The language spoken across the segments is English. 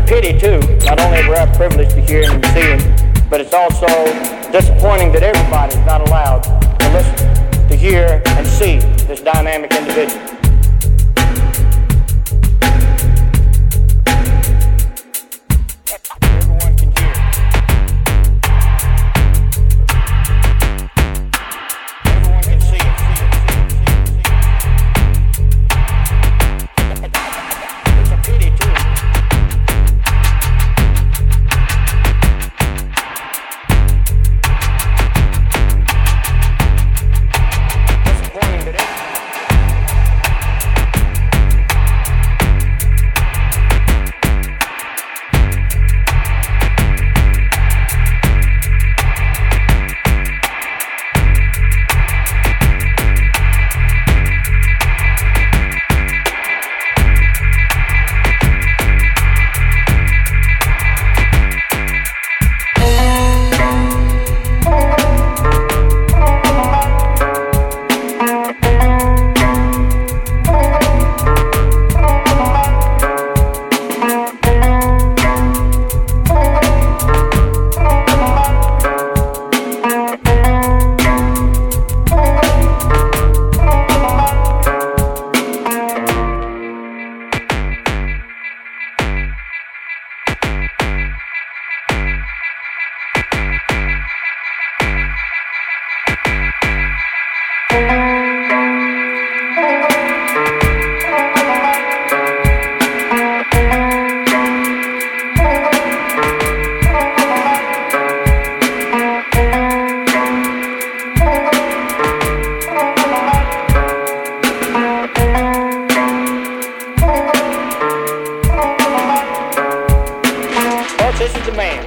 pity, too, not only have we have privilege to hear him and see him, but it's also disappointing that everybody is not allowed to listen, to hear, and see this dynamic individual. This is the man.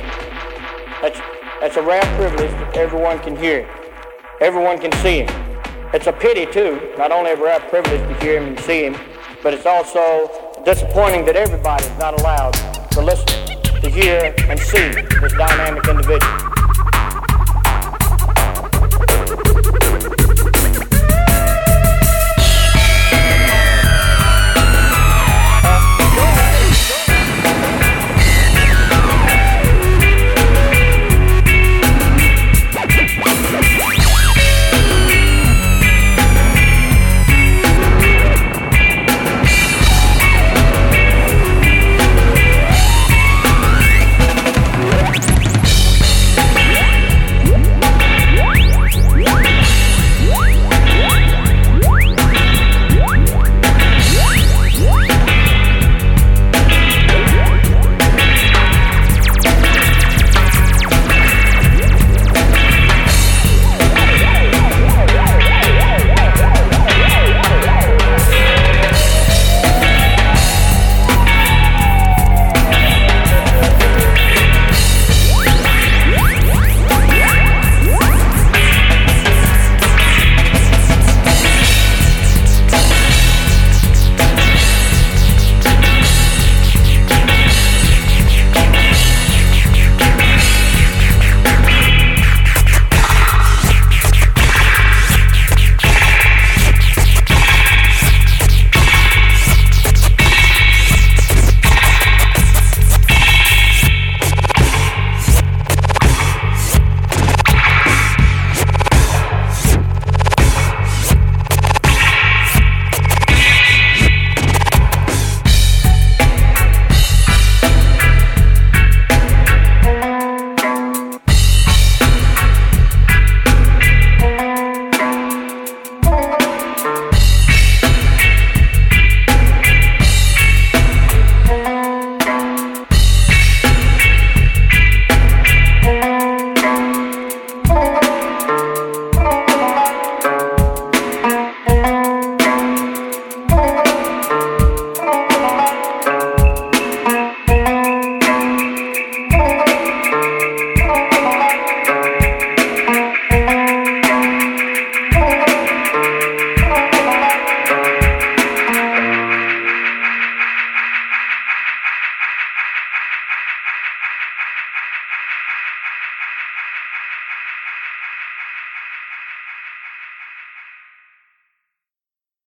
That's a rare privilege that everyone can hear. Everyone can see him. It's a pity, too, not only have we have privilege to hear him and see him, but it's also disappointing that everybody is not allowed to listen, to hear, and see this dynamic individual.